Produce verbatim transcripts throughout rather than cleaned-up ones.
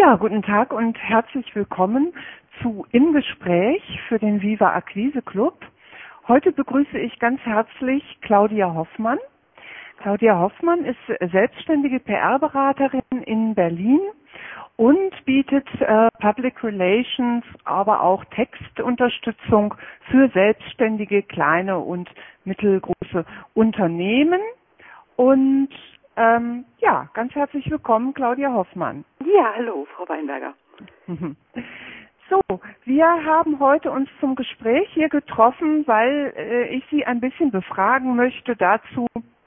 Ja, guten Tag und herzlich willkommen zu Im Gespräch für den Viva Akquise Club. Heute begrüße ich ganz herzlich Claudia Hoffmann. Claudia Hoffmann ist selbstständige P R-Beraterin in Berlin und bietet äh, Public Relations, aber auch Textunterstützung für selbstständige kleine und mittelgroße Unternehmen. Und ähm, ja, ganz herzlich willkommen, Claudia Hoffmann. Ja, hallo, Frau Weinberger. So, wir haben heute uns zum Gespräch hier getroffen, weil äh, ich Sie ein bisschen befragen möchte dazu,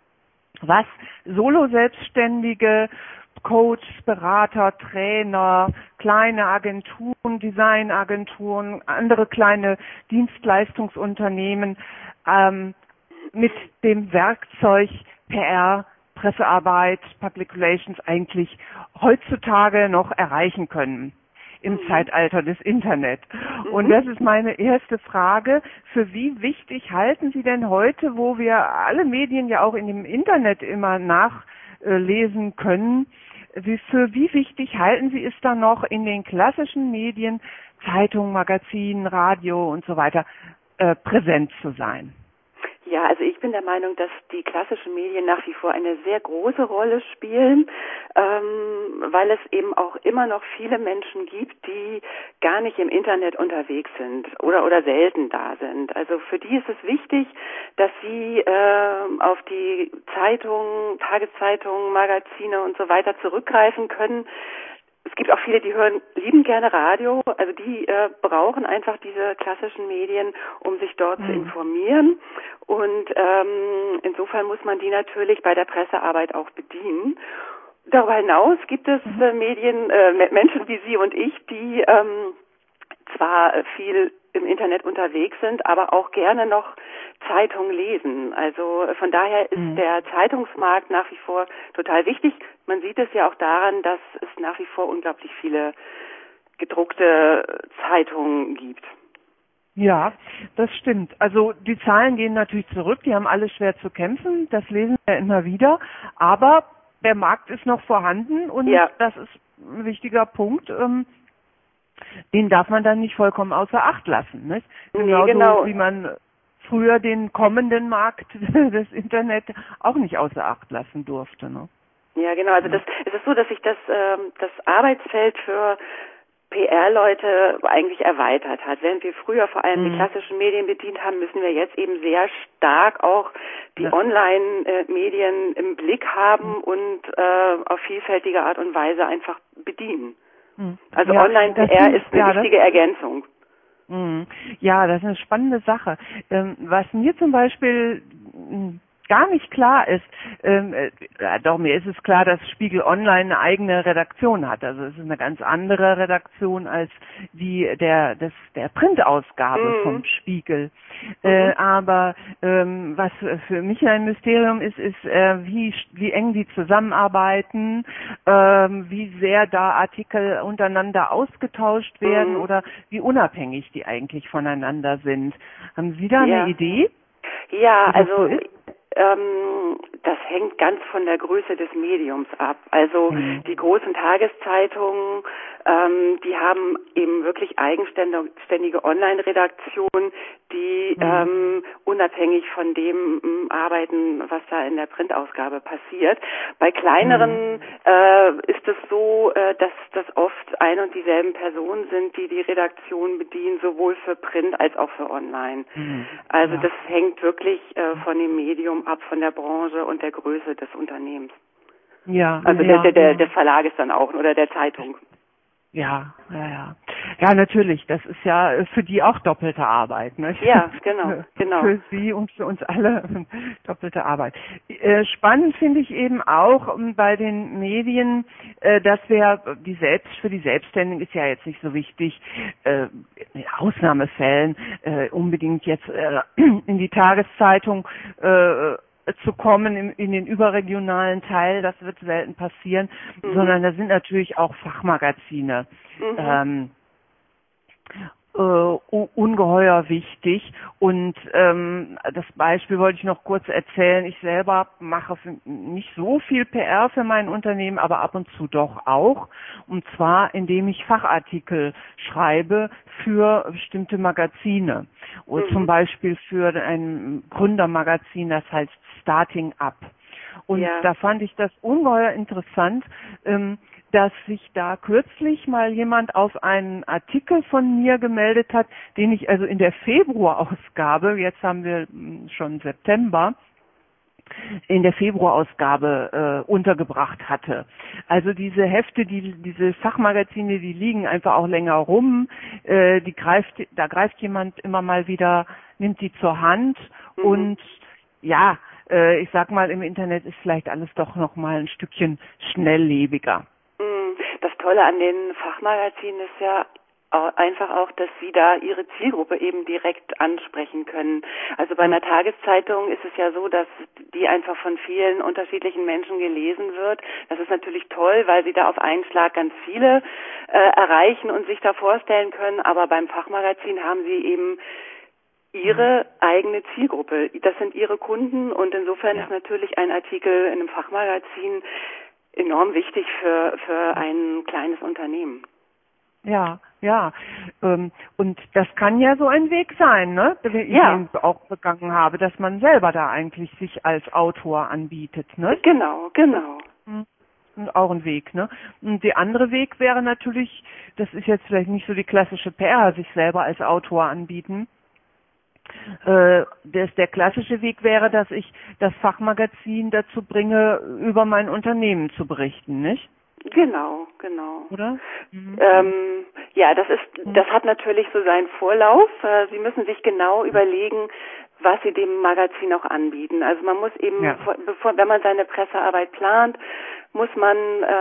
was Solo-Selbstständige, Coaches, Berater, Trainer, kleine Agenturen, Designagenturen, andere kleine Dienstleistungsunternehmen ähm, mit dem Werkzeug P R, Pressearbeit, Public Relations eigentlich heutzutage noch erreichen können im mhm. Zeitalter des Internet. Mhm. Und das ist meine erste Frage. Für wie wichtig halten Sie denn heute, wo wir alle Medien ja auch in dem Internet immer nachlesen können, wie, für wie wichtig halten Sie es dann noch in den klassischen Medien, Zeitungen, Magazinen, Radio und so weiter, äh, präsent zu sein? Ja, also ich bin der Meinung, dass die klassischen Medien nach wie vor eine sehr große Rolle spielen, ähm, weil es eben auch immer noch viele Menschen gibt, die gar nicht im Internet unterwegs sind oder oder selten da sind. Also für die ist es wichtig, dass sie äh, auf die Zeitungen, Tageszeitungen, Magazine und so weiter zurückgreifen können. Es gibt auch viele, die hören lieben gerne Radio, also die äh, brauchen einfach diese klassischen Medien, um sich dort mhm. zu informieren. Und ähm, insofern muss man die natürlich bei der Pressearbeit auch bedienen. Darüber hinaus gibt es äh, Medien, äh, Menschen wie Sie und ich, die ähm, zwar viel im Internet unterwegs sind, aber auch gerne noch Zeitungen lesen. Also von daher ist mhm. der Zeitungsmarkt nach wie vor total wichtig. Man sieht es ja auch daran, dass es nach wie vor unglaublich viele gedruckte Zeitungen gibt. Ja, das stimmt. Also die Zahlen gehen natürlich zurück, die haben alle schwer zu kämpfen, das lesen wir immer wieder, aber der Markt ist noch vorhanden und ja. das ist ein wichtiger Punkt. Ähm, den darf man dann nicht vollkommen außer Acht lassen. Nicht? Genauso nee, genau. wie man früher den kommenden Markt des Internet auch nicht außer Acht lassen durfte. Ne? Ja, genau. Also das, es ist so, dass sich das, ähm, das Arbeitsfeld für P R-Leute eigentlich erweitert hat. Während wir früher vor allem mhm. die klassischen Medien bedient haben, müssen wir jetzt eben sehr stark auch die ja. Online-Medien im Blick haben mhm. und äh, auf vielfältige Art und Weise einfach bedienen. Also ja, Online-P R ist eine ja, wichtige Ergänzung. Ja, das ist eine spannende Sache. Ähm, was mir zum Beispiel gar nicht klar ist, ähm, äh, doch mir ist es klar, dass Spiegel Online eine eigene Redaktion hat. Also es ist eine ganz andere Redaktion als die der des der Printausgabe mhm. vom Spiegel. Mhm. Äh, aber ähm, was für mich ein Mysterium ist, ist äh, wie wie eng die zusammenarbeiten, ähm, wie sehr da Artikel untereinander ausgetauscht werden mhm. oder wie unabhängig die eigentlich voneinander sind. Haben Sie da ja. eine Idee? Ja, also Ähm, das hängt ganz von der Größe des Mediums ab. Also mhm. die großen Tageszeitungen, ähm, die haben eben wirklich eigenständige Online-Redaktionen, die mhm. ähm, unabhängig von dem ähm, arbeiten, was da in der Printausgabe passiert. Bei kleineren mhm. äh, ist es so, äh, dass das oft ein und dieselben Personen sind, die die Redaktion bedienen, sowohl für Print als auch für Online. Mhm. Also ja. das hängt wirklich äh, von dem Medium ab, von der Branche und der Größe des Unternehmens. Ja. Also ja, der, der, ja. des Verlages dann auch oder der Zeitung. Ja, ja, ja. Ja, natürlich. Das ist ja für die auch doppelte Arbeit, ne? Ja, genau, genau. Für sie und für uns alle doppelte Arbeit. Spannend finde ich eben auch bei den Medien, dass wir die selbst für die Selbstständigen ist ja jetzt nicht so wichtig, in Ausnahmefällen unbedingt jetzt in die Tageszeitung zu kommen in, in den überregionalen Teil, das wird selten passieren, mhm. sondern da sind natürlich auch Fachmagazine. Mhm. Ähm, äh, ungeheuer wichtig. Und ähm, das Beispiel wollte ich noch kurz erzählen. Ich selber mache für, nicht so viel P R für mein Unternehmen, aber ab und zu doch auch. Und zwar, indem ich Fachartikel schreibe für bestimmte Magazine. Oder Mhm. zum Beispiel für ein Gründermagazin, das heißt Starting Up. Und Ja. da fand ich das ungeheuer interessant, ähm, dass sich da kürzlich mal jemand auf einen Artikel von mir gemeldet hat, den ich also in der Februarausgabe, jetzt haben wir schon September, in der Februarausgabe äh, untergebracht hatte. Also diese Hefte, die diese Fachmagazine, die liegen einfach auch länger rum. Äh, die greift, da greift jemand immer mal wieder, nimmt die zur Hand Mhm. und ja, äh, ich sag mal, im Internet ist vielleicht alles doch noch mal ein Stückchen schnelllebiger. Das Tolle an den Fachmagazinen ist ja einfach auch, dass Sie da Ihre Zielgruppe eben direkt ansprechen können. Also bei einer Tageszeitung ist es ja so, dass die einfach von vielen unterschiedlichen Menschen gelesen wird. Das ist natürlich toll, weil Sie da auf einen Schlag ganz viele äh, erreichen und sich da vorstellen können. Aber beim Fachmagazin haben Sie eben Ihre eigene Zielgruppe. Das sind Ihre Kunden und insofern Ja. ist natürlich ein Artikel in einem Fachmagazin enorm wichtig für, für ein kleines Unternehmen. Ja, ja. Ähm, und das kann ja so ein Weg sein, ne? Den Ja. ich auch begangen habe, dass man selber da eigentlich sich als Autor anbietet, ne? Genau, genau. Und auch ein Weg, ne? Und der andere Weg wäre natürlich, das ist jetzt vielleicht nicht so die klassische P R, sich selber als Autor anbieten. Äh, das, der klassische Weg wäre, dass ich das Fachmagazin dazu bringe, über mein Unternehmen zu berichten, nicht? Genau, genau. Oder? Mhm. Ähm, ja, das ist, das hat natürlich so seinen Vorlauf. Äh, Sie müssen sich genau überlegen, was Sie dem Magazin auch anbieten. Also man muss eben, Ja. bevor, wenn man seine Pressearbeit plant, muss man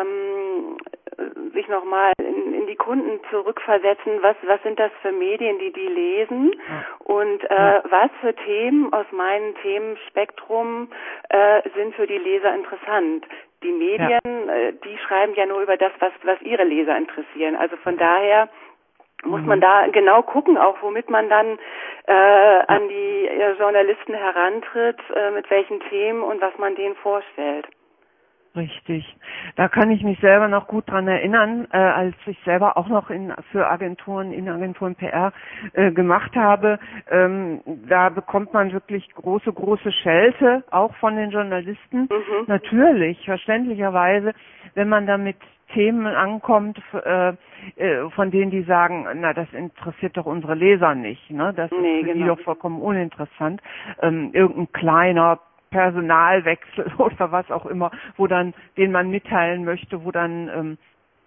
ähm, sich nochmal in, in die Kunden zurückversetzen. Was, was sind das für Medien, die die lesen? Ja. Und äh, Ja. was für Themen aus meinem Themenspektrum äh, sind für die Leser interessant? Die Medien, ja. äh, die schreiben ja nur über das, was, was ihre Leser interessieren. Also von daher muss man da genau gucken, auch womit man dann äh, an die äh, Journalisten herantritt, äh, mit welchen Themen und was man denen vorstellt. Richtig. Da kann ich mich selber noch gut dran erinnern, äh, als ich selber auch noch in, für Agenturen, in Agenturen P R äh, gemacht habe. Ähm, da bekommt man wirklich große, große Schelte, auch von den Journalisten. Mhm. Natürlich, verständlicherweise, wenn man da mit Themen ankommt, äh, äh, von denen die sagen, na, das interessiert doch unsere Leser nicht, ne? Das Nee, ist für genau. die doch vollkommen uninteressant. Ähm, irgendein kleiner Personalwechsel oder was auch immer, wo dann, den man mitteilen möchte, wo dann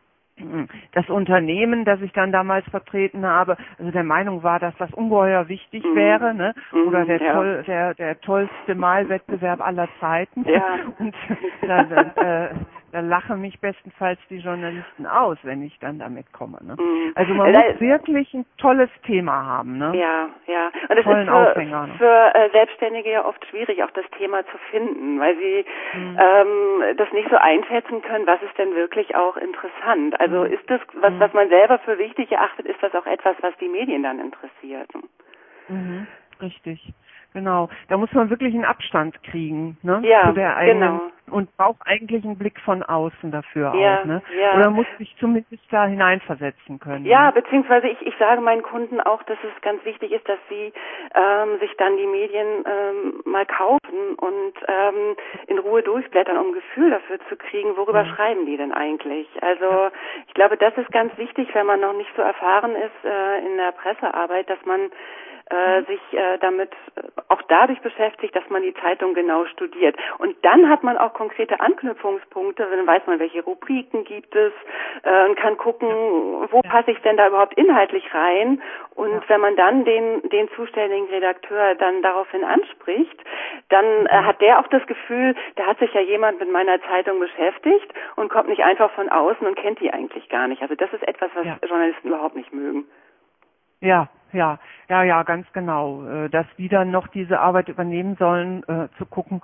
ähm, das Unternehmen, das ich dann damals vertreten habe, also der Meinung war, dass das ungeheuer wichtig Mhm. wäre, ne? Oder der ja. toll, der der tollste Malwettbewerb aller Zeiten. Ja. Und da, da, äh, da lachen mich bestenfalls die Journalisten aus, wenn ich dann damit komme. Ne? Mhm. Also man Da, muss wirklich ein tolles Thema haben, ne? Ja, ja. Und es ist Tollen für, Aufhänger, ne? für äh, Selbstständige ja oft schwierig, auch das Thema zu finden, weil sie Mhm. ähm, das nicht so einschätzen können, was ist denn wirklich auch interessant. Also Mhm. ist das, was, Mhm. was man selber für wichtig erachtet, ist das auch etwas, was die Medien dann interessiert. Mhm, richtig, genau. Da muss man wirklich einen Abstand kriegen, ne, Ja, zu der eigenen genau. und braucht eigentlich einen Blick von außen dafür Ja, auch, ne? ja. Oder muss sich zumindest da hineinversetzen können. Ja, Ne? beziehungsweise ich, ich sage meinen Kunden auch, dass es ganz wichtig ist, dass sie ähm, sich dann die Medien ähm, mal kaufen und ähm, in Ruhe durchblättern, um ein Gefühl dafür zu kriegen, worüber Mhm. schreiben die denn eigentlich. Also ich glaube, das ist ganz wichtig, wenn man noch nicht so erfahren ist äh, in der Pressearbeit, dass man äh, sich äh, damit auch dadurch beschäftigt, dass man die Zeitung genau studiert. Und dann hat man auch konkrete Anknüpfungspunkte, dann weiß man, welche Rubriken gibt es äh, und kann gucken, wo Ja. passe ich denn da überhaupt inhaltlich rein. Und Ja. wenn man dann den, den zuständigen Redakteur dann daraufhin anspricht, dann äh, hat der auch das Gefühl, da hat sich ja jemand mit meiner Zeitung beschäftigt und kommt nicht einfach von außen und kennt die eigentlich gar nicht. Also das ist etwas, was Ja. Journalisten überhaupt nicht mögen. Ja, ja, ja, ja, ganz genau. Äh, Dass die dann noch diese Arbeit übernehmen sollen, äh, zu gucken,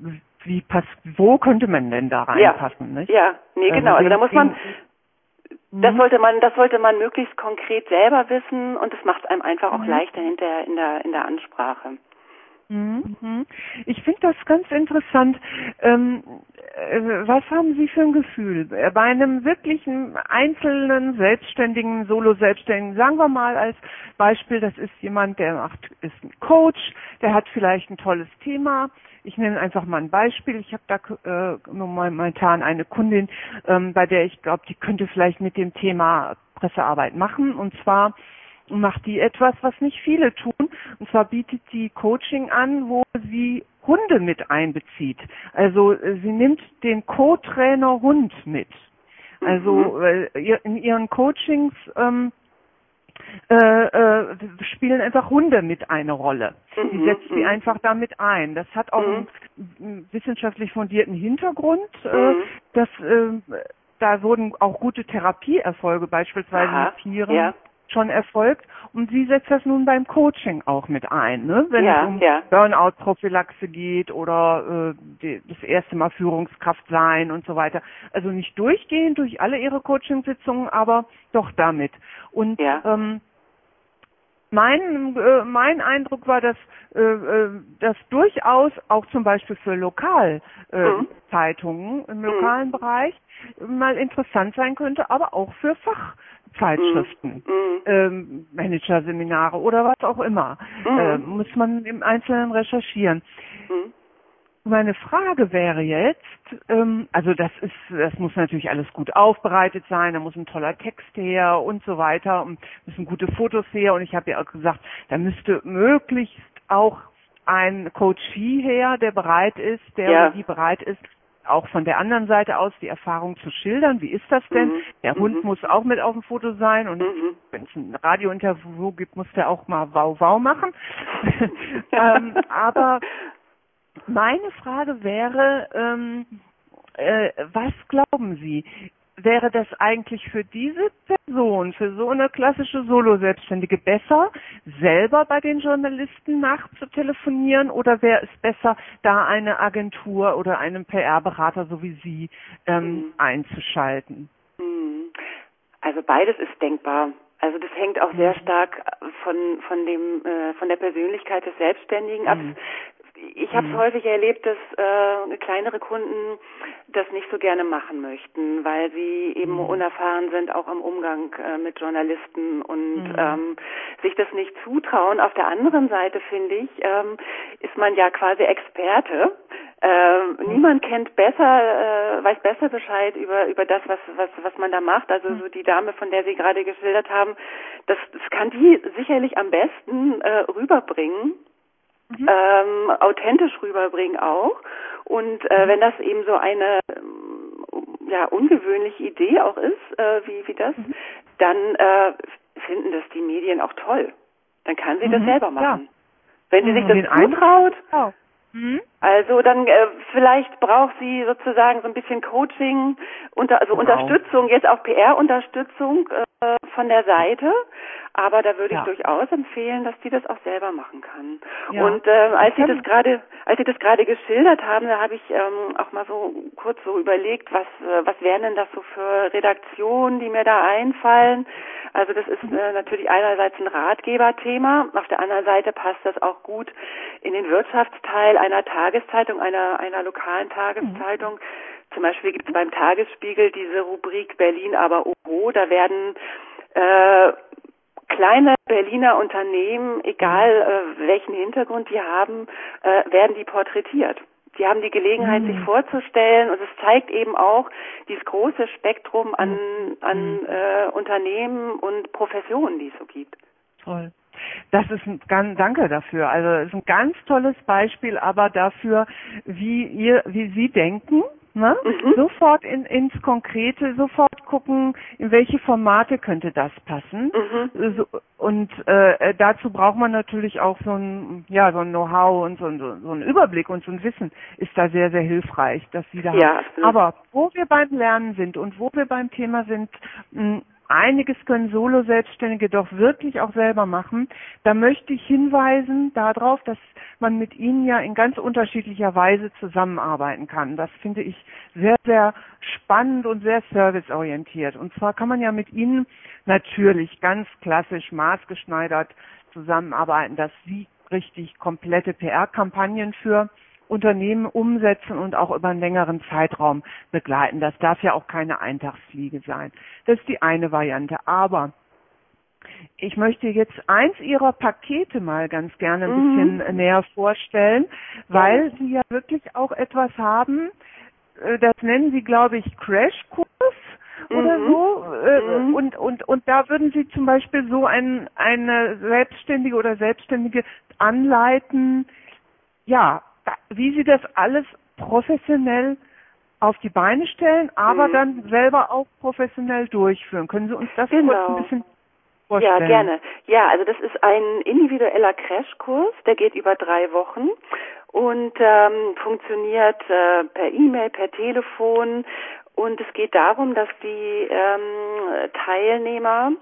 wie pass, wo könnte man denn da reinpassen, Ja, nicht? ja, nee, Ähm, genau. Also da wen, muss man wen, Das sollte man, das sollte man möglichst konkret selber wissen und das macht es einem einfach auch Mhm. leichter hinterher in der in der Ansprache. Mhm. Ich finde das ganz interessant. Ähm, äh, was haben Sie für ein Gefühl? Äh, Bei einem wirklichen einzelnen Selbstständigen, Solo-Selbstständigen, sagen wir mal als Beispiel, das ist jemand, der macht, ist ein Coach, der hat vielleicht ein tolles Thema. Ich nenne einfach mal ein Beispiel. Ich habe da äh, momentan eine Kundin, ähm, bei der ich glaube, die könnte vielleicht mit dem Thema Pressearbeit machen. Und zwar macht die etwas, was nicht viele tun. Und zwar bietet die Coaching an, wo sie Hunde mit einbezieht. Also äh, sie nimmt den Co-Trainer Hund mit. Also Mhm. äh, ihr- in ihren Coachings ähm, äh, äh, spielen einfach Hunde mit eine Rolle. Die Mhm. setzt sie Mhm. einfach damit ein. Das hat auch Mhm. einen, einen wissenschaftlich fundierten Hintergrund. Äh, Mhm. dass, äh, da wurden auch gute Therapieerfolge beispielsweise mit Aha. Tieren Ja. schon erfolgt und sie setzt das nun beim Coaching auch mit ein, ne? Wenn es Ja. um Ja. Burnout-Prophylaxe geht oder äh, die, das erste Mal Führungskraft sein und so weiter. Also nicht durchgehend durch alle ihre Coachingsitzungen, aber doch damit. Und Ja. ähm, mein, äh, mein Eindruck war, dass äh, äh, das durchaus auch zum Beispiel für Lokalzeitungen äh, Mhm. Zeitungen im Mhm. lokalen Bereich mal interessant sein könnte, aber auch für Mhm. Fachzeitschriften, Mhm. ähm, Managerseminare oder was auch immer. Äh, Mhm. muss man im Einzelnen recherchieren. Mhm. Meine Frage wäre jetzt, ähm, also das ist, das muss natürlich alles gut aufbereitet sein, da muss ein toller Text her und so weiter und müssen gute Fotos her und ich habe ja auch gesagt, da müsste möglichst auch ein Coachee her, der bereit ist, der oder Ja. die bereit ist, auch von der anderen Seite aus die Erfahrung zu schildern. Wie ist das denn? Mhm. Der Hund Mhm. muss auch mit auf dem Foto sein und Mhm. wenn es ein Radiointerview gibt, muss der auch mal wow wow machen. ähm, aber meine Frage wäre, ähm, äh, was glauben Sie? Wäre das eigentlich für diese Person, für so eine klassische Solo-Selbstständige besser, selber bei den Journalisten nachzutelefonieren oder wäre es besser, da eine Agentur oder einen P R-Berater so wie Sie ähm, Mhm. einzuschalten? Mhm. Also beides ist denkbar. Also das hängt auch sehr Mhm. stark von von dem äh, von der Persönlichkeit des Selbstständigen ab. Mhm. Ich habe es Mhm. häufig erlebt, dass äh, kleinere Kunden das nicht so gerne machen möchten, weil sie eben Mhm. unerfahren sind, auch im Umgang äh, mit Journalisten und Mhm. ähm, sich das nicht zutrauen. Auf der anderen Seite finde ich, ähm, ist man ja quasi Experte. Ähm, niemand kennt besser, äh, weiß besser Bescheid über über das, was was was man da macht. Also Mhm. so die Dame, von der Sie gerade geschildert haben, das, das kann die sicherlich am besten äh, rüberbringen. Mhm. Ähm, authentisch rüberbringen auch. Und äh, Mhm. wenn das eben so eine ähm, ja ungewöhnliche Idee auch ist, äh, wie wie das, Mhm. dann äh, finden das die Medien auch toll. Dann kann sie das Mhm. selber Ja. machen. Wenn sie sich Mhm. das Den Eindruck zutraut, auch. Mhm. also dann äh, vielleicht braucht sie sozusagen so ein bisschen Coaching, unter, also Genau. Unterstützung, jetzt auch P R-Unterstützung äh, von der Seite. Aber da würde ich Ja. durchaus empfehlen, dass sie das auch selber machen kann. Ja. Und äh, Ich als Sie das kann. gerade, als Sie das gerade geschildert haben, da habe ich ähm, auch mal so kurz so überlegt, was äh, was wären denn das so für Redaktionen, die mir da einfallen. Also das ist Mhm. äh, natürlich einerseits ein Ratgeberthema, auf der anderen Seite passt das auch gut in den Wirtschaftsteil einer Tageszeitung, einer einer lokalen Mhm. Tageszeitung. Zum Beispiel gibt es beim Tagesspiegel diese Rubrik Berlin aber Oho, da werden äh, kleine Berliner Unternehmen, egal Mhm. äh, welchen Hintergrund die haben, äh, werden die porträtiert. Die haben die Gelegenheit, sich Mhm. vorzustellen und es zeigt eben auch dieses große Spektrum an, Mhm. an äh, Unternehmen und Professionen, die es so gibt. Toll. Das ist ein ganz, danke dafür. Also es ist ein ganz tolles Beispiel, aber dafür, wie ihr, wie Sie denken, ne? Mhm. Sofort in, ins Konkrete, sofort gucken, in welche Formate könnte das passen. Mhm. So, und äh, dazu braucht man natürlich auch so ein, ja, so ein Know-how und so, ein- so, so ein Überblick und so ein Wissen ist da sehr, sehr hilfreich, dass Sie da haben. Ja, absolut. Aber wo wir beim Lernen sind und wo wir beim Thema sind, mh, einiges können Solo-Selbstständige doch wirklich auch selber machen. Da möchte ich hinweisen darauf, dass man mit ihnen ja in ganz unterschiedlicher Weise zusammenarbeiten kann. Das finde ich sehr, sehr spannend und sehr serviceorientiert. Und zwar kann man ja mit ihnen natürlich ganz klassisch maßgeschneidert zusammenarbeiten, dass sie richtig komplette P R-Kampagnen für Unternehmen umsetzen und auch über einen längeren Zeitraum begleiten. Das darf ja auch keine Eintagsfliege sein. Das ist die eine Variante. Aber ich möchte jetzt eins Ihrer Pakete mal ganz gerne ein Mhm. bisschen näher vorstellen, weil Sie ja wirklich auch etwas haben, äh, das nennen Sie, glaube ich, Crashkurs oder Mhm. so. äh, Mhm. Und, und, und da würden Sie zum Beispiel so ein, eine Selbstständige oder Selbstständige anleiten, ja, da- wie Sie das alles professionell auf die Beine stellen, aber Mhm. dann selber auch professionell durchführen. Können Sie uns das kurz ein Genau. bisschen Ja, vorstellen? gerne. Ja, also das ist ein individueller Crashkurs, der geht über drei Wochen und ähm, funktioniert äh, per E-Mail, per Telefon, und es geht darum, dass die ähm, Teilnehmer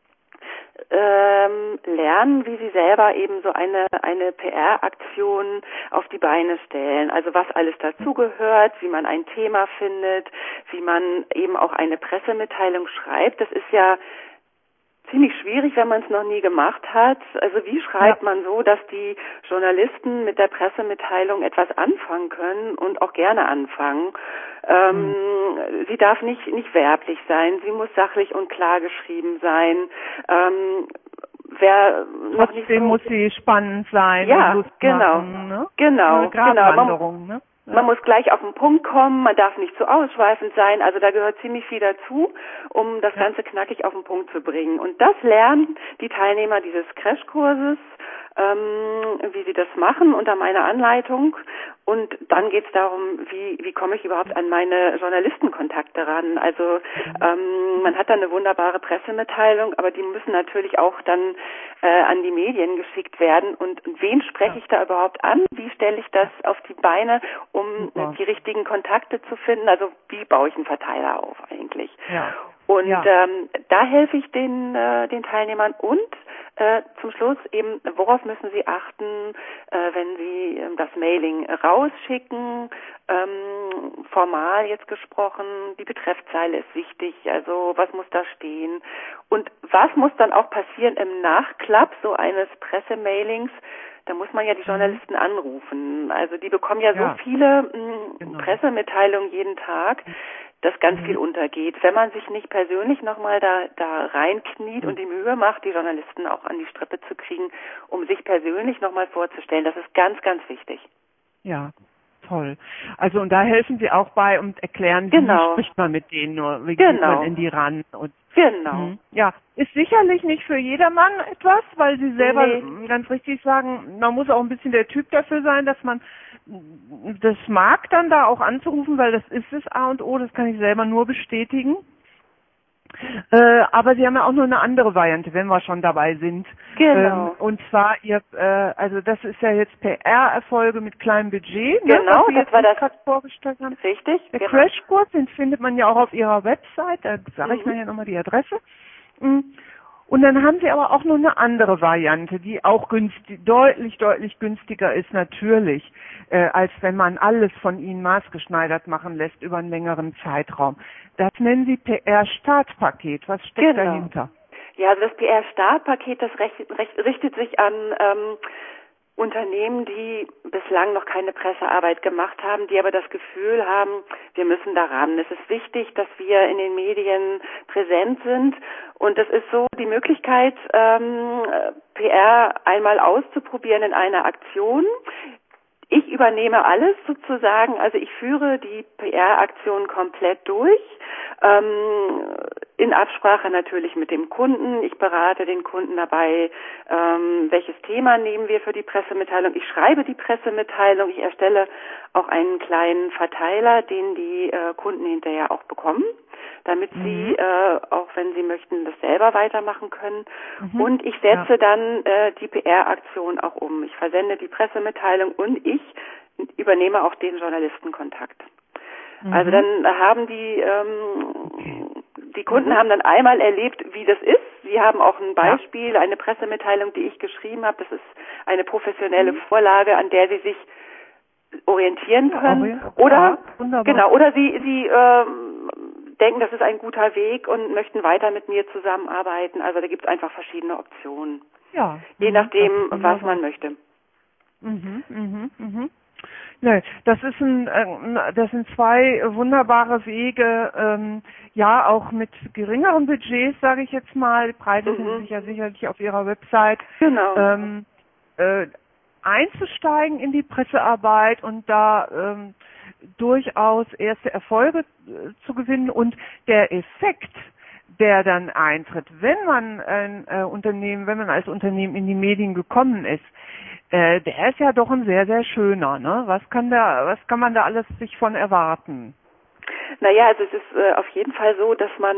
ähm, lernen, wie sie selber eben so eine eine P R-Aktion auf die Beine stellen. Also was alles dazugehört, wie man ein Thema findet, wie man eben auch eine Pressemitteilung schreibt. Das ist ja ziemlich schwierig, wenn man es noch nie gemacht hat. Also wie schreibt Ja. man so, dass die Journalisten mit der Pressemitteilung etwas anfangen können und auch gerne anfangen? Ähm, Hm. Sie darf nicht nicht werblich sein, sie muss sachlich und klar geschrieben sein. Ähm, wer noch nicht Trotzdem so, muss sie spannend sein und ja, Lust genau, machen, ne? So eine genau, genau. Man, Gratwanderung, ne? man Ja. muss gleich auf den Punkt kommen, man darf nicht zu ausschweifend sein, also da gehört ziemlich viel dazu, um das Ja. Ganze knackig auf den Punkt zu bringen. Und das lernen die Teilnehmer dieses Crashkurses, ähm, wie sie das machen unter meiner Anleitung. Und dann geht es darum, wie, wie komme ich überhaupt an meine Journalistenkontakte ran. Also ähm, man hat da eine wunderbare Pressemitteilung, aber die müssen natürlich auch dann äh, an die Medien geschickt werden. Und wen spreche Ja. ich da überhaupt an? Wie stelle ich das auf die Beine, um Super. die richtigen Kontakte zu finden? Also wie baue ich einen Verteiler auf eigentlich? Ja. Und Ja. ähm, da helfe ich den, äh, den Teilnehmern und äh, zum Schluss eben, worauf müssen sie achten, äh, wenn sie äh, das Mailing rausschicken, ähm, formal jetzt gesprochen, die Betreffzeile ist wichtig, also was muss da stehen und was muss dann auch passieren im Nachklapp so eines Pressemailings. Da muss man ja die Journalisten anrufen. Also die bekommen ja, Ja. so viele mh, Genau. Pressemitteilungen jeden Tag, dass ganz Mhm. viel untergeht. Wenn man sich nicht persönlich nochmal da, da reinkniet und die Mühe macht, die Journalisten auch an die Strippe zu kriegen, um sich persönlich nochmal vorzustellen, das ist ganz, ganz wichtig. Ja, toll. Also und da helfen Sie auch bei und erklären, wie Genau, spricht man mit denen, nur wie geht man genau, in die ran und genau. mhm. Ja, ist sicherlich nicht für jedermann etwas, weil Sie selber Nee, mm, ganz richtig sagen, man muss auch ein bisschen der Typ dafür sein, dass man mm, das mag, dann da auch anzurufen, weil das ist das A und O, das kann ich selber nur bestätigen. Äh, aber Sie haben ja auch noch eine andere Variante, wenn wir schon dabei sind. Ähm, genau, und zwar Ihr, äh, also das ist ja jetzt P R-Erfolge mit kleinem Budget, ne, was genau, Sie das jetzt war uns das, gerade vorgestellt haben. richtig, Der genau. Crashkurs, den findet man ja auch auf Ihrer Website, da sage ich Mhm. nachher nochmal die Adresse. Mm. Und dann haben Sie aber auch noch eine andere Variante, die auch günstig, deutlich, deutlich günstiger ist natürlich, äh, als wenn man alles von Ihnen maßgeschneidert machen lässt über einen längeren Zeitraum. Das nennen Sie P R-Startpaket. Was steckt Genau. dahinter? Ja, also das P R-Startpaket, das recht, recht, richtet sich an ähm, Unternehmen, die bislang noch keine Pressearbeit gemacht haben, die aber das Gefühl haben, wir müssen daran. Es ist wichtig, dass wir in den Medien präsent sind. Und das ist so die Möglichkeit, ähm, P R einmal auszuprobieren in einer Aktion. Ich übernehme alles sozusagen, also ich führe die P R-Aktion komplett durch, ähm, in Absprache natürlich mit dem Kunden. Ich berate den Kunden dabei, ähm, welches Thema nehmen wir für die Pressemitteilung. Ich schreibe die Pressemitteilung, ich erstelle auch einen kleinen Verteiler, den die äh, Kunden hinterher auch bekommen, damit Mhm. sie, äh, auch wenn sie möchten, das selber weitermachen können. Mhm. Und ich Ja. setze dann äh, die P R-Aktion auch um. Ich versende die Pressemitteilung und ich übernehme auch den Journalistenkontakt. Mhm. Also dann haben die ähm, die Kunden mhm. haben dann einmal erlebt, wie das ist. Sie haben auch ein Beispiel, ja. eine Pressemitteilung, die ich geschrieben habe. Das ist eine professionelle mhm. Vorlage, an der Sie sich orientieren können. Ja, oder ja, genau, oder Sie Sie ähm, denken, das ist ein guter Weg und möchten weiter mit mir zusammenarbeiten. Also da gibt es einfach verschiedene Optionen. Ja. Je mhm, nachdem, was man möchte. Mhm, mhm, mhm. Nee, das ist ein, äh, das sind zwei wunderbare Wege, ähm, ja auch mit geringeren Budgets, sage ich jetzt mal. Die Preise mhm. finden sich ja sicherlich auf Ihrer Website. Genau. Ähm, äh, einzusteigen in die Pressearbeit und da ähm, durchaus erste Erfolge äh, zu gewinnen und der Effekt, der dann eintritt, wenn man ein äh, Unternehmen, wenn man als Unternehmen in die Medien gekommen ist, äh, der ist ja doch ein sehr, sehr schöner, ne? Was kann da, was kann man da alles sich von erwarten? Naja, also es ist äh, auf jeden Fall so, dass man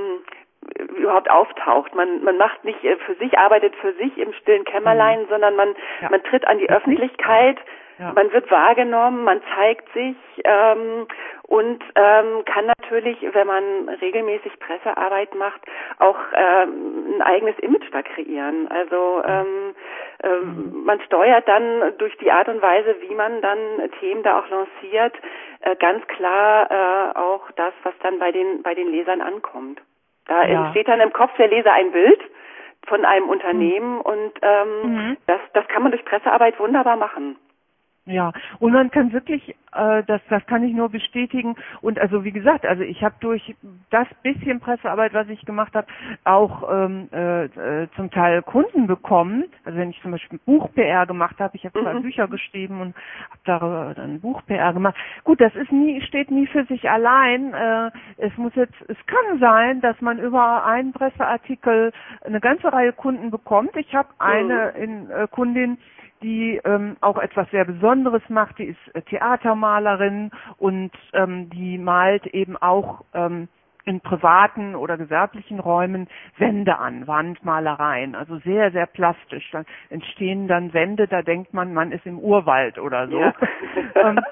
ähm, überhaupt auftaucht. Man man macht nicht äh, für sich, arbeitet für sich im stillen Kämmerlein, mhm. sondern man ja. man tritt an die das Öffentlichkeit. Ja. Man wird wahrgenommen, man zeigt sich ähm, und ähm, kann natürlich, wenn man regelmäßig Pressearbeit macht, auch ähm, ein eigenes Image da kreieren. Also ähm, ähm, man steuert dann durch die Art und Weise, wie man dann Themen da auch lanciert, äh, ganz klar äh, auch das, was dann bei den bei den Lesern ankommt. Da ja. entsteht dann im Kopf der Leser ein Bild von einem Unternehmen mhm. und ähm, mhm. das das kann man durch Pressearbeit wunderbar machen. Ja, und man kann wirklich, äh, das, das kann ich nur bestätigen. Und also wie gesagt, also ich habe durch das bisschen Pressearbeit, was ich gemacht habe, auch ähm, äh, äh, zum Teil Kunden bekommen. Also wenn ich zum Beispiel Buch-P R gemacht habe, ich habe zwei mhm. Bücher geschrieben und habe darüber dann Buch-P R gemacht. Gut, das ist nie, steht nie für sich allein. Äh, es muss jetzt, es kann sein, dass man über einen Presseartikel eine ganze Reihe Kunden bekommt. Ich habe eine mhm. in, äh, Kundin, die ähm, auch etwas sehr Besonderes macht. Die ist äh, Theatermalerin und ähm, die malt eben auch ähm, in privaten oder gewerblichen Räumen Wände an, Wandmalereien, also sehr, sehr plastisch. Dann entstehen dann Wände, da denkt man, man ist im Urwald oder so. Ja. ähm,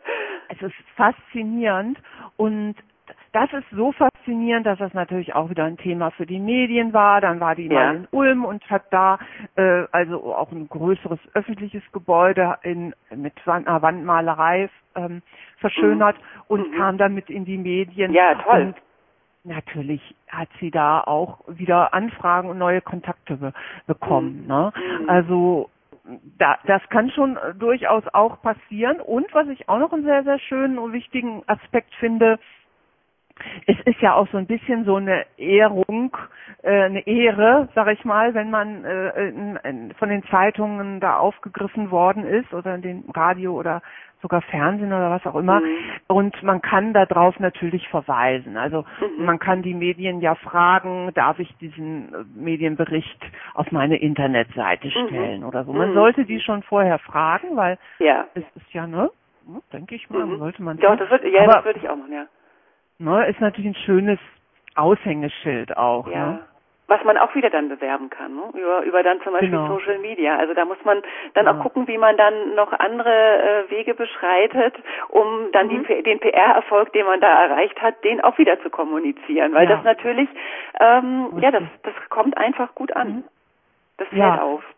es ist faszinierend und das ist so faszinierend, dass das natürlich auch wieder ein Thema für die Medien war. Dann war die ja. mal in Ulm und hat da äh, also auch ein größeres öffentliches Gebäude in, mit einer Wandmalerei ähm, verschönert mhm. und mhm. kam dann mit in die Medien. Ja, toll. Und natürlich hat sie da auch wieder Anfragen und neue Kontakte be- bekommen. Mhm. Ne? Mhm. Also da, das kann schon durchaus auch passieren. Und was ich auch noch einen sehr, sehr schönen und wichtigen Aspekt finde, es ist ja auch so ein bisschen so eine Ehrung, äh, eine Ehre, sag ich mal, wenn man äh, in, in, von den Zeitungen da aufgegriffen worden ist oder in den Radio oder sogar Fernsehen oder was auch immer. Mhm. Und man kann darauf natürlich verweisen. Also mhm. man kann die Medien ja fragen, darf ich diesen Medienbericht auf meine Internetseite stellen mhm. oder so. Man mhm. sollte die schon vorher fragen, weil ja. es ist ja, ne, denke ich mal, mhm. sollte man. Ja, das würde ja, das würde ich auch machen, ja. Ne, ist natürlich ein schönes Aushängeschild auch. Ja. Ne? Was man auch wieder dann bewerben kann, ne? über, über dann zum Beispiel genau. Social Media. Also da muss man dann ja. auch gucken, wie man dann noch andere äh, Wege beschreitet, um dann mhm. die, den P R-Erfolg, den man da erreicht hat, den auch wieder zu kommunizieren. Weil ja. das natürlich, ähm, ja, das, das kommt einfach gut an. Mhm. Das fällt ja. auf.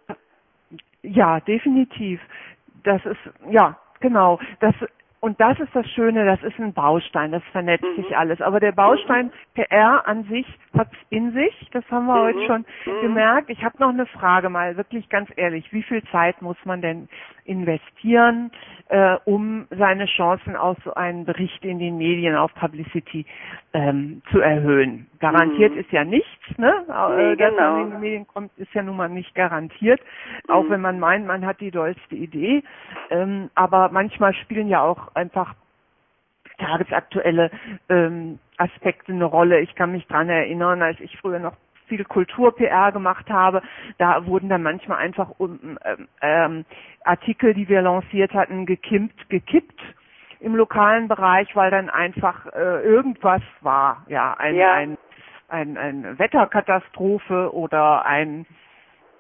Ja, definitiv. Das ist, ja, genau. Das Und das ist das Schöne, das ist ein Baustein, das vernetzt mhm. sich alles. Aber der Baustein P R an sich hat's in sich, das haben wir mhm. heute schon mhm. gemerkt. Ich habe noch eine Frage mal, wirklich ganz ehrlich, wie viel Zeit muss man denn investieren, äh, um seine Chancen auf so einen Bericht in den Medien, auf Publicity ähm, zu erhöhen? Garantiert mhm. ist ja nichts, ne? Nee, dass genau. man in die Medien kommt, ist ja nun mal nicht garantiert, mhm. auch wenn man meint, man hat die dollste Idee. Ähm, aber manchmal spielen ja auch einfach tagesaktuelle ähm, Aspekte eine Rolle. Ich kann mich dran erinnern, als ich früher noch viel Kultur-P R gemacht habe, da wurden dann manchmal einfach um, ähm, ähm, Artikel, die wir lanciert hatten, gekippt, gekippt im lokalen Bereich, weil dann einfach äh, irgendwas war, ja, ein, ja. ein, ein, ein Wetterkatastrophe oder ein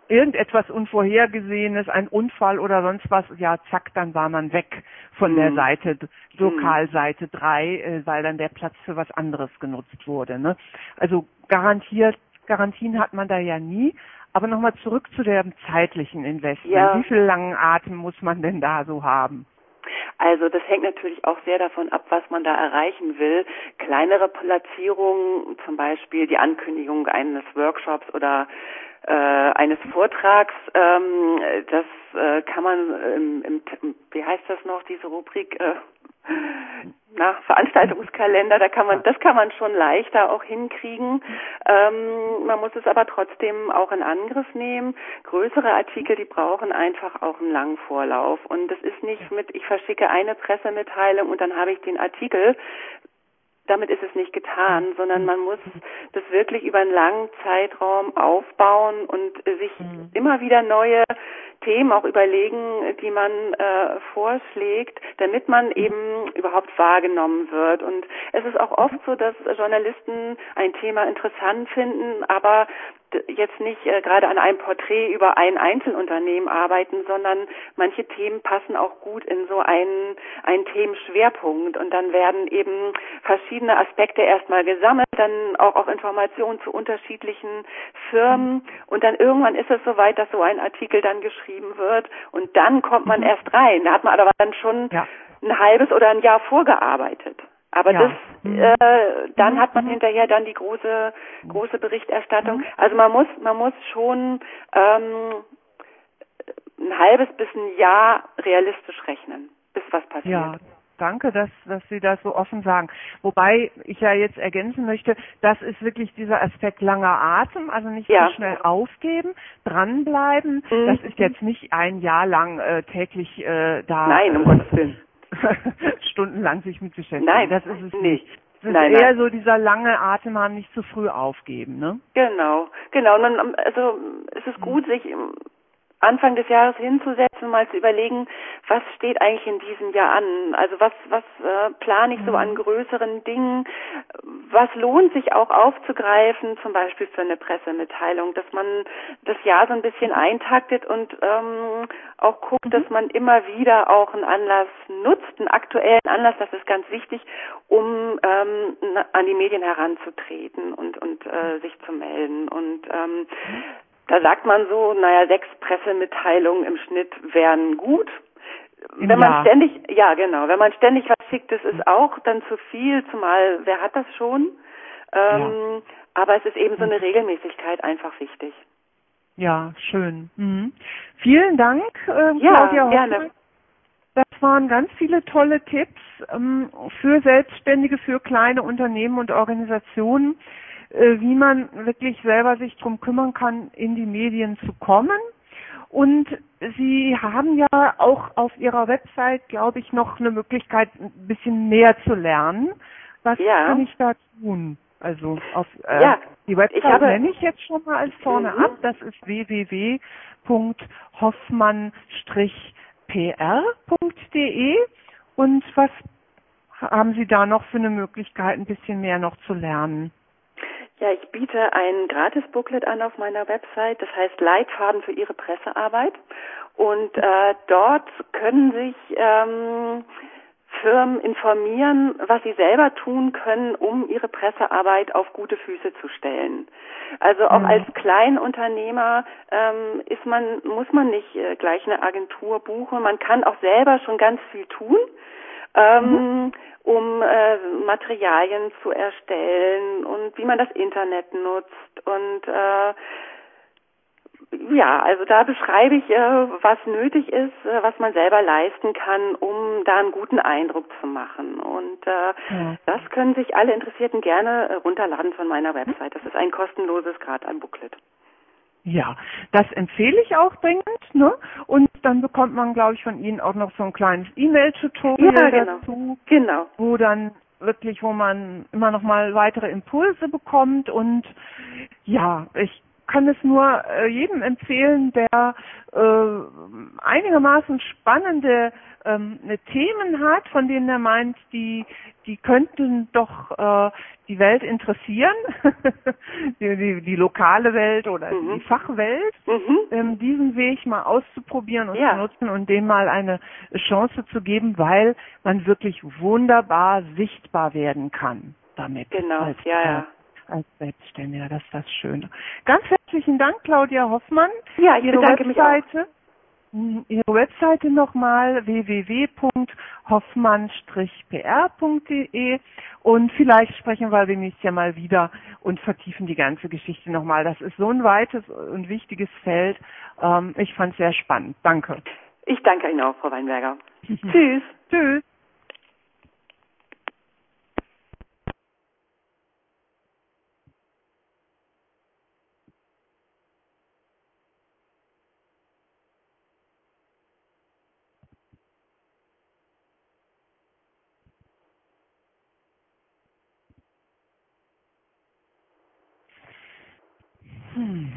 irgendetwas Unvorhergesehenes, ein Unfall oder sonst was, ja zack, dann war man weg von mhm. der Seite, Lokalseite drei, äh, weil dann der Platz für was anderes genutzt wurde. Ne? Also garantiert, Garantien hat man da ja nie. Aber nochmal zurück zu dem zeitlichen Investment. Ja. Wie viel langen Atem muss man denn da so haben? Also das hängt natürlich auch sehr davon ab, was man da erreichen will. Kleinere Platzierungen, zum Beispiel die Ankündigung eines Workshops oder äh, eines Vortrags, ähm, das äh, kann man im, im, wie heißt das noch, diese Rubrik, äh, na, Veranstaltungskalender, da kann man, das kann man schon leichter auch hinkriegen. Ähm, man muss es aber trotzdem auch in Angriff nehmen. Größere Artikel, die brauchen einfach auch einen langen Vorlauf. Und es ist nicht mit, ich verschicke eine Pressemitteilung und dann habe ich den Artikel. Damit ist es nicht getan, sondern man muss das wirklich über einen langen Zeitraum aufbauen und sich mhm. immer wieder neue Themen auch überlegen, die man äh, vorschlägt, damit man eben überhaupt wahrgenommen wird. Und es ist auch oft so, dass Journalisten ein Thema interessant finden, aber jetzt nicht äh, gerade an einem Porträt über ein Einzelunternehmen arbeiten, sondern manche Themen passen auch gut in so einen, einen Themenschwerpunkt und dann werden eben verschiedene Aspekte erstmal gesammelt, dann auch, auch Informationen zu unterschiedlichen Firmen und dann irgendwann ist es soweit, dass so ein Artikel dann geschrieben wird und dann kommt man erst rein. Da hat man aber dann schon ja. ein halbes oder ein Jahr vorgearbeitet. Aber ja. das, äh, dann mhm. hat man hinterher dann die große, große Berichterstattung. Mhm. Also man muss, man muss schon ähm, ein halbes bis ein Jahr realistisch rechnen, bis was passiert. Ja. Danke, dass, dass Sie das so offen sagen. Wobei ich ja jetzt ergänzen möchte, das ist wirklich dieser Aspekt langer Atem, also nicht ja. zu schnell aufgeben, dranbleiben. Mhm. Das ist jetzt nicht ein Jahr lang äh, täglich äh, da. Nein, um Gottes Willen. stundenlang sich mit beschäftigen. Nein, das ist es nicht. nicht. Es ist nein, eher nein. so dieser lange Atem haben, nicht zu früh aufgeben, ne? Genau, genau. Und man, also es ist gut, sich Anfang des Jahres hinzusetzen und mal zu überlegen, was steht eigentlich in diesem Jahr an? Also was was äh, plane ich so an größeren Dingen? Was lohnt sich auch aufzugreifen, zum Beispiel für eine Pressemitteilung, dass man das Jahr so ein bisschen eintaktet und ähm, auch guckt, dass man immer wieder auch einen Anlass nutzt, einen aktuellen Anlass, das ist ganz wichtig, um ähm, an die Medien heranzutreten und und äh, sich zu melden und ähm, da sagt man so, naja, sechs Pressemitteilungen im Schnitt wären gut. Im wenn man Jahr. ständig, ja genau, wenn man ständig was schickt, das ist auch dann zu viel, zumal wer hat das schon? Ähm, ja. Aber es ist eben so eine Regelmäßigkeit einfach wichtig. Ja, schön. Mhm. Vielen Dank, äh, ja, Claudia Hoffmann. Gerne. Das waren ganz viele tolle Tipps ähm, für Selbstständige, für kleine Unternehmen und Organisationen, wie man wirklich selber sich drum kümmern kann, in die Medien zu kommen. Und Sie haben ja auch auf Ihrer Website, glaube ich, noch eine Möglichkeit, ein bisschen mehr zu lernen. Was ja. kann ich da tun? Also auf äh, ja. die Website ich habe, nenne ich jetzt schon mal als vorne mhm. ab. Das ist w w w punkt hoffmann p r punkt d e. Und was haben Sie da noch für eine Möglichkeit, ein bisschen mehr noch zu lernen? Ja, ich biete ein Gratis-Booklet an auf meiner Website, das heißt Leitfaden für Ihre Pressearbeit. Und äh, dort können sich ähm, Firmen informieren, was sie selber tun können, um ihre Pressearbeit auf gute Füße zu stellen. Also auch mhm. als Kleinunternehmer ähm, ist man, muss man nicht äh, gleich eine Agentur buchen. Man kann auch selber schon ganz viel tun. Ähm, mhm. um äh, Materialien zu erstellen und wie man das Internet nutzt und äh, ja, also da beschreibe ich, äh, was nötig ist, äh, was man selber leisten kann, um da einen guten Eindruck zu machen. Und äh, ja. das können sich alle Interessierten gerne äh, runterladen von meiner Website. Das ist ein kostenloses, gerade ein Booklet. Ja, das empfehle ich auch dringend, ne? Und dann bekommt man, glaube ich, von Ihnen auch noch so ein kleines E-Mail-Tutorial ja, genau. dazu, genau. wo dann wirklich, wo man immer noch mal weitere Impulse bekommt. Und ja, ich kann es nur äh, jedem empfehlen, der äh, einigermaßen spannende ähm, Themen hat, von denen er meint, die, die könnten doch äh, die Welt interessieren, die, die, die lokale Welt oder Mhm. die Fachwelt, Mhm. ähm, diesen Weg mal auszuprobieren und Ja. zu nutzen und dem mal eine Chance zu geben, weil man wirklich wunderbar sichtbar werden kann damit. Genau, Als, ja, äh, ja. als Selbstständiger, das ist das Schöne. Ganz herzlichen Dank, Claudia Hoffmann. Ja, ich Ihre bedanke mich auch. Webseite, Ihre Webseite nochmal w w w punkt hoffmann p r punkt d e und vielleicht sprechen wir demnächst ja mal wieder und vertiefen die ganze Geschichte nochmal. Das ist so ein weites und wichtiges Feld. Ähm, ich fand es sehr spannend. Danke. Ich danke Ihnen auch, Frau Weinberger. Tschüss. Tschüss. Hm.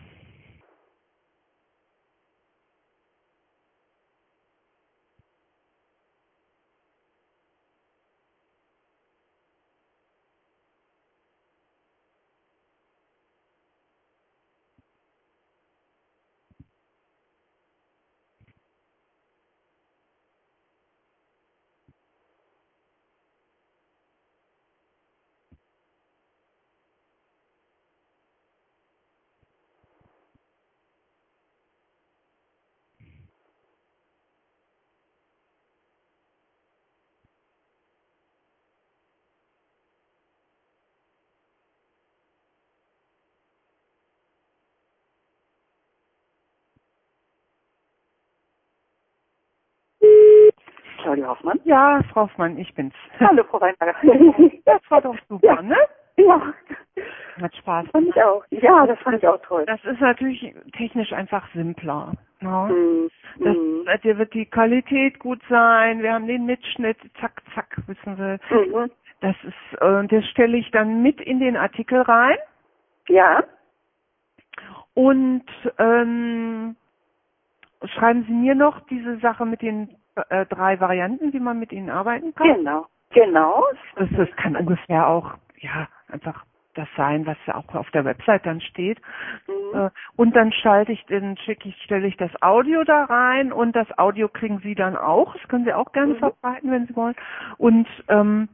Claudia Hoffmann. Ja, Frau Hoffmann, ich bin's. Hallo, Frau Weinberger. Das war doch super, Ja. ne? Ja, Hat Spaß. fand ich auch. Ja, das fand ich auch toll. Das ist natürlich technisch einfach simpler. Ne? Mhm. Das, Mhm. da wird die Qualität gut sein. Wir haben den Mitschnitt, zack, zack, wissen Sie. Mhm. Das ist, äh, das stelle ich dann mit in den Artikel rein. Ja. Und ähm, schreiben Sie mir noch diese Sache mit den äh, drei Varianten, wie man mit ihnen arbeiten kann. Genau. Genau. Das, das kann ungefähr auch, ja, einfach das sein, was ja auch auf der Website dann steht. Mhm. Äh, Und dann schalte ich, dann schicke ich, stelle ich das Audio da rein und das Audio kriegen Sie dann auch. Das können Sie auch gerne Mhm. verbreiten, wenn Sie wollen. Und ähm,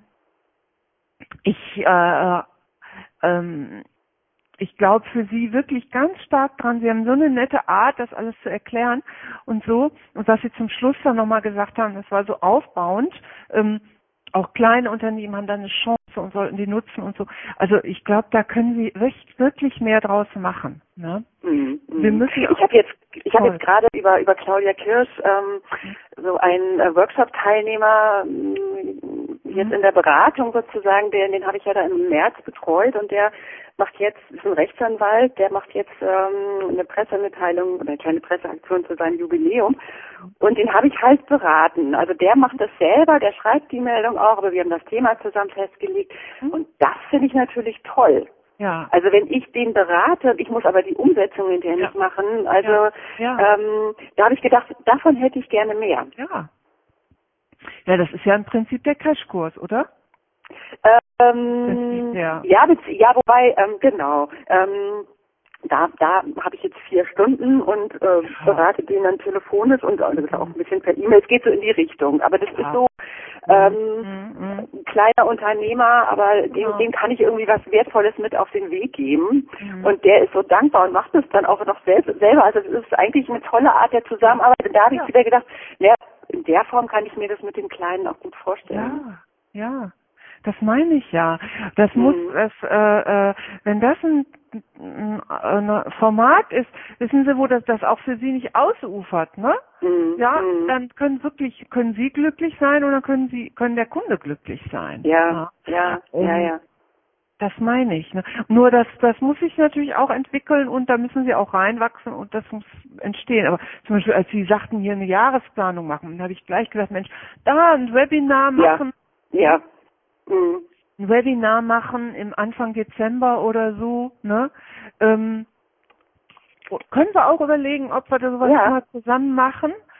ich, äh, ähm, ich glaube für Sie wirklich ganz stark dran. Sie haben so eine nette Art, das alles zu erklären und so. Und was Sie zum Schluss dann nochmal gesagt haben, das war so aufbauend. Ähm, auch kleine Unternehmen haben da eine Chance und sollten die nutzen und so. Also ich glaube, da können Sie wirklich, wirklich mehr draus machen. Ne? Mhm. Wir müssen Ich habe jetzt, ich habe Toll. jetzt gerade über über Claudia Kirsch ähm, so einen äh, Workshop-Teilnehmer ähm, jetzt in der Beratung sozusagen, den, den habe ich ja da im März betreut und der macht jetzt, ist ein Rechtsanwalt, der macht jetzt ähm, eine Pressemitteilung oder eine kleine Presseaktion zu seinem Jubiläum und den habe ich halt beraten. Also der macht das selber, der schreibt die Meldung auch, aber wir haben das Thema zusammen festgelegt und das finde ich natürlich toll. Ja. Also wenn ich den berate, ich muss aber die Umsetzung hinterher Ja. nicht machen, also Ja. Ja. Ähm, da habe ich gedacht, davon hätte ich gerne mehr. Ja. Ja, das ist ja im Prinzip der Crashkurs, oder? Ähm, Ja. ja, bez- ja, wobei, ähm, genau, ähm, da, da habe ich jetzt vier Stunden und äh, berate den dann telefonisch und also auch ein bisschen per E-Mail. Es geht so in die Richtung, aber das Ja. ist so ähm, Mhm. Mhm. ein kleiner Unternehmer, aber dem, Genau. dem kann ich irgendwie was Wertvolles mit auf den Weg geben. Mhm. Und der ist so dankbar und macht es dann auch noch selbst, selber. Also es ist eigentlich eine tolle Art der Zusammenarbeit. Und da habe ich Ja. wieder gedacht, naja, in der Form kann ich mir das mit dem Kleinen auch gut vorstellen. Ja, ja. Das meine ich ja. Das Mhm. muss, das, äh, äh, wenn das ein, ein, ein Format ist, wissen Sie, wo das, das auch für Sie nicht ausufert, ne? Mhm. Ja, Mhm. dann können wirklich, können Sie glücklich sein oder können Sie, können der Kunde glücklich sein. Ja, ja, Und ja, ja. das meine ich. Ne? Nur das, das muss sich natürlich auch entwickeln und da müssen Sie auch reinwachsen und das muss entstehen. Aber zum Beispiel, als Sie sagten, hier eine Jahresplanung machen, dann habe ich gleich gesagt, Mensch, da ein Webinar machen. Ja, ja. Mhm. Ein Webinar machen im Anfang Dezember oder so, ne? Ähm, können wir auch überlegen, ob wir da sowas Ja. mal zusammen machen,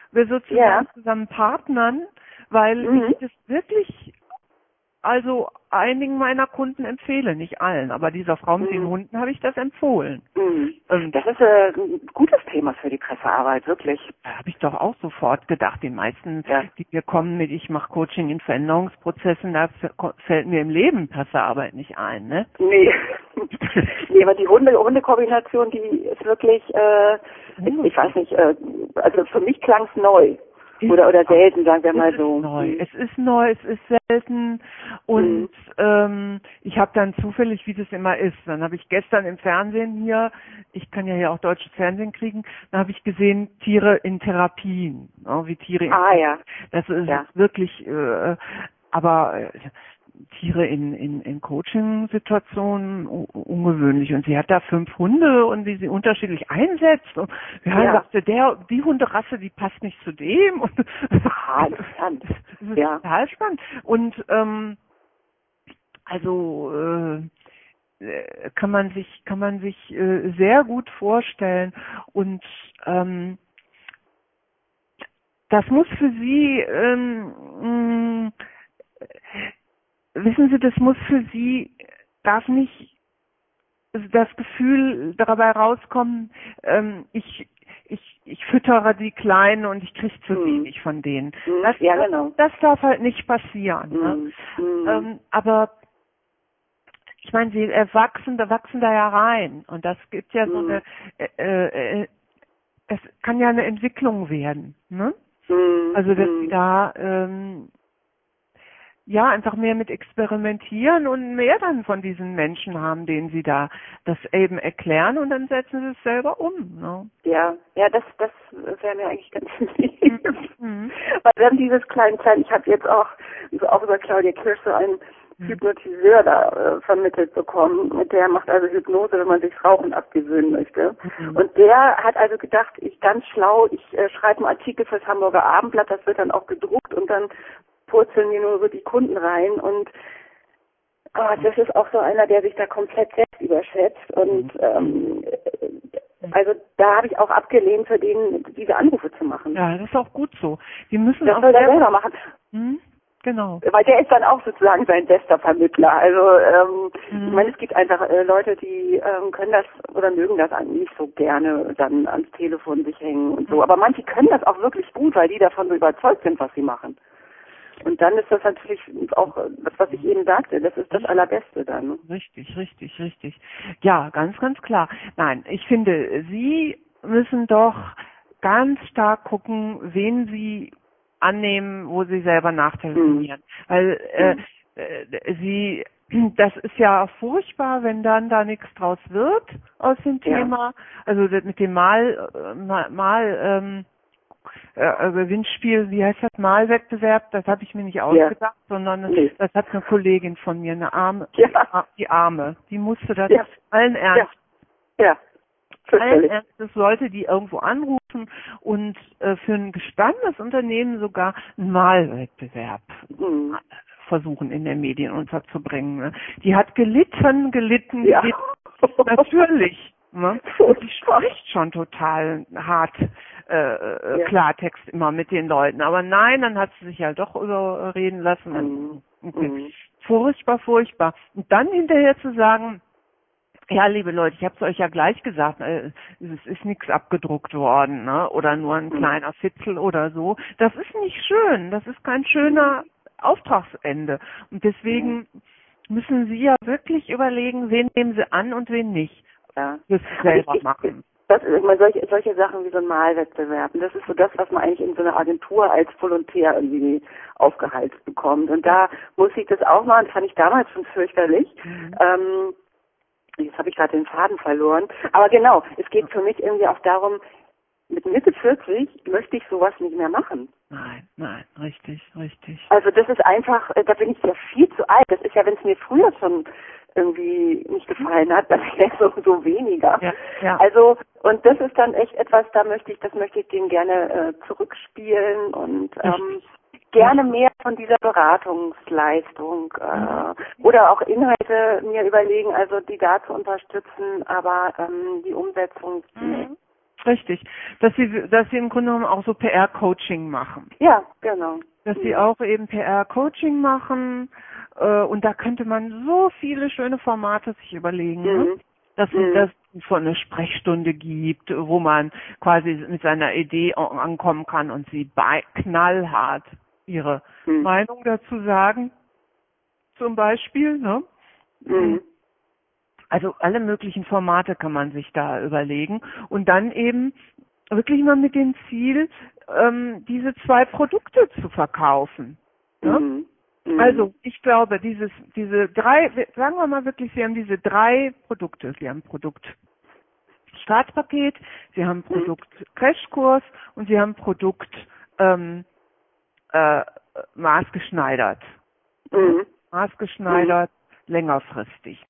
wir sozusagen Ja. zusammen partnern, weil Mhm. ich das wirklich also einigen meiner Kunden empfehle, nicht allen, aber dieser Frau mit den Mhm. Hunden habe ich das empfohlen. Mhm. Ähm, Das ist äh, ein gutes Thema für die Pressearbeit, wirklich. Da habe ich doch auch sofort gedacht, die meisten, Ja. die hier kommen mit, ich mache Coaching in Veränderungsprozessen, da f- fällt mir im Leben Pressearbeit nicht ein, ne? Nee. Nee, aber die Hunde, Hundekombination, die ist wirklich, äh, ich, ich weiß nicht, äh, also für mich klang es neu. Ist Oder oder neu. selten, sagen wir mal Es so. ist neu. Mhm. Es ist neu, es ist selten und Mhm. ähm, ich habe dann zufällig, wie das immer ist, dann habe ich gestern im Fernsehen hier, ich kann ja hier auch deutsches Fernsehen kriegen, dann habe ich gesehen Tiere in Therapien, ne, wie Tiere in Ah ja. Das ist Ja. wirklich, äh, aber äh, Tiere in, in, in Coaching-Situationen u- ungewöhnlich. Und sie hat da fünf Hunde und wie sie unterschiedlich einsetzt. Und ja, Ja. sagte, der, die Hunderasse, die passt nicht zu dem. Und Ah, interessant. das ist Ja. total spannend. Und ähm, also äh, äh, kann man sich kann man sich äh, sehr gut vorstellen. Und ähm, das muss für Sie ähm, mh, wissen Sie, das muss für Sie, darf nicht das Gefühl dabei rauskommen, ähm, ich, ich, ich füttere die Kleinen und ich kriege zu Mhm. wenig von denen. Mhm. Das, Ja, das, genau. das darf halt nicht passieren. Ne? Mhm. Mhm. Ähm, aber ich meine, sie erwachsen, da wachsen da ja rein und das gibt ja so Mhm. eine, äh, äh, das kann ja eine Entwicklung werden. Ne? Mhm. Also dass sie Mhm. da ähm, ja, einfach mehr mit experimentieren und mehr dann von diesen Menschen haben, denen sie da das eben erklären und dann setzen sie es selber um. Ne? Ja, ja, das, das wäre mir eigentlich ganz lieb. Mhm. Weil dann dieses kleine Klein, ich habe jetzt auch, so auch über Claudia Kirsch so einen Mhm. Hypnotiseur da äh, vermittelt bekommen. Und der macht also Hypnose, wenn man sich Rauchen abgewöhnen möchte. Mhm. Und der hat also gedacht, ich ganz schlau, ich äh, schreibe einen Artikel fürs Hamburger Abendblatt, das wird dann auch gedruckt und dann purzeln mir nur so die Kunden rein und ah, das ist auch so einer, der sich da komplett selbst überschätzt und ähm, also da habe ich auch abgelehnt, für den diese Anrufe zu machen. Ja, das ist auch gut so. Die müssen Das auch soll er selber, selber machen. mhm. Genau. Weil der ist dann auch sozusagen sein bester Vermittler. Also ähm, Mhm. ich meine, es gibt einfach äh, Leute, die ähm, können das oder mögen das nicht so gerne dann ans Telefon sich hängen und so. Aber manche können das auch wirklich gut, weil die davon so überzeugt sind, was sie machen. Und dann ist das natürlich auch das, was ich eben sagte, das ist das Allerbeste dann. Ne? Richtig, richtig, richtig. Ja, ganz, ganz klar. Nein, ich finde, Sie müssen doch ganz stark gucken, wen Sie annehmen, wo Sie selber nachtelefonieren. Mhm. Weil äh, äh, Sie, das ist ja furchtbar, wenn dann da nichts draus wird aus dem Thema. Ja. Also das mit dem Mal, äh, mal, mal ähm, äh, Gewinnspiel, wie heißt das, Malwettbewerb, das habe ich mir nicht ausgedacht, ja. sondern nee. das hat eine Kollegin von mir, eine Arme, ja. die Arme, die musste das ja. allen Ernst, ja. Ja. allen Ernstes Leute, die irgendwo anrufen und äh, für ein gestandenes Unternehmen sogar einen Malwettbewerb mhm. versuchen in den Medien unterzubringen. Ne? Die hat gelitten, gelitten, ja. gelitten. Natürlich. Ne? Und die spricht schon total hart äh, ja. Klartext immer mit den Leuten. Aber nein, dann hat sie sich ja doch überreden lassen. Mhm. Okay. Mhm. Furchtbar, furchtbar. Und dann hinterher zu sagen, ja, liebe Leute, ich habe es euch ja gleich gesagt, äh, es ist nichts abgedruckt worden, ne? Oder nur ein kleiner Fitzel oder so. Das ist nicht schön. Das ist kein schöner Auftragsende. Und deswegen müssen Sie ja wirklich überlegen, wen nehmen Sie an und wen nicht. Ja. Das selber ich, machen. Das, ich meine, solche, solche Sachen wie so ein Malwettbewerb, das ist so das, was man eigentlich in so einer Agentur als Volontär irgendwie aufgeheizt bekommt. Und da muss ich das auch machen, das fand ich damals schon fürchterlich. Mhm. Ähm, jetzt habe ich gerade den Faden verloren. Aber genau, es geht für mich irgendwie auch darum, mit Mitte vierzig möchte ich sowas nicht mehr machen. Nein, nein, richtig, richtig. Also das ist einfach, da bin ich ja viel zu alt. Das ist ja, wenn es mir früher schon irgendwie nicht gefallen hat, dann jetzt so, so weniger. Ja, ja. Also, und das ist dann echt etwas, da möchte ich, das möchte ich denen gerne äh, zurückspielen und ähm, gerne mehr von dieser Beratungsleistung äh, oder auch Inhalte mir überlegen, also die da zu unterstützen, aber ähm, die Umsetzung, mhm. Richtig. Dass sie, dass sie im Grunde genommen auch so P R-Coaching machen. Ja, genau. Dass sie auch eben P R-Coaching machen, äh, und da könnte man so viele schöne Formate sich überlegen, Mhm. ne? Dass Mhm. dass es von eine Sprechstunde gibt, wo man quasi mit seiner Idee ankommen kann und sie bei knallhart ihre Mhm. Meinung dazu sagen, zum Beispiel, ne? Mhm. Also alle möglichen Formate kann man sich da überlegen und dann eben wirklich mal mit dem Ziel, ähm, diese zwei Produkte zu verkaufen. Ne? Mhm. Mhm. Also ich glaube, dieses, diese drei, sagen wir mal wirklich, Sie haben diese drei Produkte. Sie haben Produkt Startpaket, Sie haben Produkt Crashkurs und Sie haben Produkt ähm, äh, maßgeschneidert. Mhm. Maßgeschneidert, längerfristig.